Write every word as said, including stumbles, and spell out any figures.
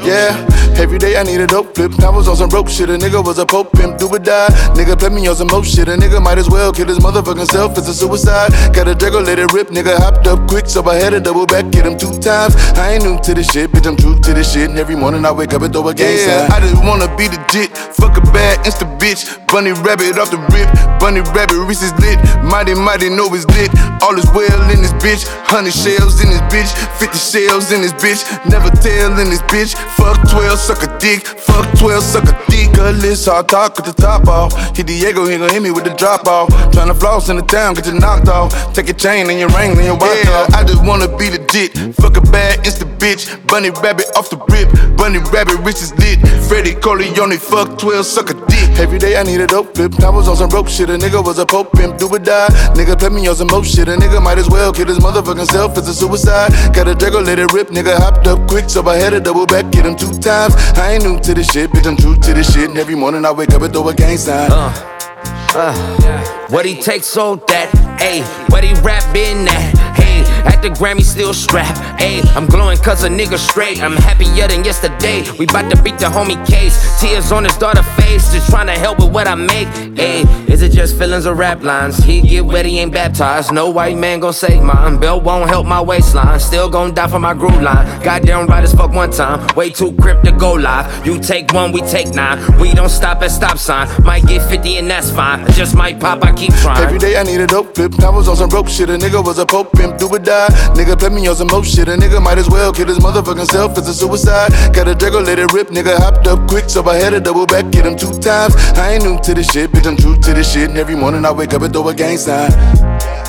Yeah, every day I need a dope flip. I was on some broke shit, a nigga was a pope pimp, do or die. Nigga play me on some more shit, a nigga might as well kill his motherfucking self, it's a suicide. Got a Draco, let it rip, nigga hopped up quick, so I had to double back, get him two times. I ain't new to this shit, bitch, I'm true to this shit. And every morning I wake up and throw a gang sign. I just wanna be legit, fuck a bad insta bitch. Bunny rabbit off the rip, bunny rabbit wrist is lit. Mighty, mighty know it's lit, all is well in this bitch. Hundred shells in this bitch, fifty shells in this bitch. Never tell in this bitch, fuck twelve, suck a dick. Fuck twelve, suck a dick. Cutlass, hard talk with the top off. Hit Diego, he gon' hit me with the drop off. Tryna floss in the town, get you knocked off. Take your chain and your ring and your watch yeah, off. I just wanna be legit, fuck a bad insta bitch. Bunny rabbit off the rip, bunny rabbit wrist is lit. Freddie Corleone, fuck twelve, suck a dick. Every day I need a dope flip. I was on some broke shit, a nigga was a pope pimp, do or die. Nigga play me on some more shit, a nigga might as well kill his motherfucking self, it's a suicide. Got a Draco, let it rip, nigga hopped up quick, so I had to double back, get him two times. I ain't new to this shit, bitch, I'm true to this shit. And every morning I wake up and throw a gang sign. Uh, uh, what he takes so that, ayy, what he rap in that, hey, at the Grammy still strapped, ayy, I'm glowing cause a nigga straight, I'm happier than yesterday, we bout to beat the homie case, tears on his daughter face, just trying to help with what I make, ayy, is it just feelings or rap lines, he get wet, he ain't baptized, no white man gon' save mine, belt won't help my waistline, still gon' die for my groove line, goddamn right as fuck one time, way too crip to go live, you take one, we take nine, we don't stop at stop sign, might get fifty and that's fine, I just might pop, I keep trying. Every day I need a dope flip, I was on some broke shit, a nigga was a pope pimp, do or die. Nigga play me on some more shit, a nigga might as well kill his motherfucking self, it's a suicide. Got a Draco, let it rip, nigga hopped up quick, so I had to double back, get him two times. I ain't new to this shit, bitch, I'm true to this shit. And every morning I wake up and throw a gang sign.